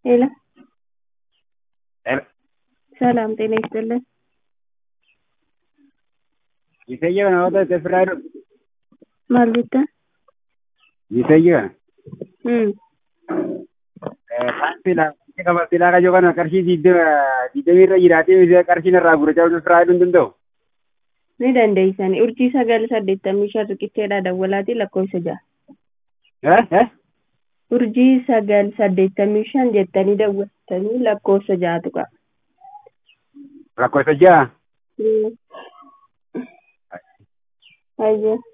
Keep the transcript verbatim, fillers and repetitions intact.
ሄሎ ሄሎ ሰላም ጤና ይስጥልን። ይሰየው ነው ወደ ተፍራሩ ማልበታ ይሰየው እም ፓንቲላ ከበፊላ ጋር ጆጋና ቀርሺ ዲደ ዲደሚራ ይራቴ ቀርሺ ነራ ጉረጃው ተፍራሩ እንደው ni dandeessani urjii sagal saddeettamii shan riqicheedha dawwalaati lakkoofsa ja'a eh eh urjii sagal saddeettamii shan jettanii dawwaltanii lakkoofsa ja'atu qaba. lakkoofsa ja'a Ayyo